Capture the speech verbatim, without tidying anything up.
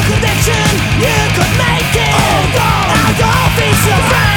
conviction you could make it. Oh, God. I don't feel so bad.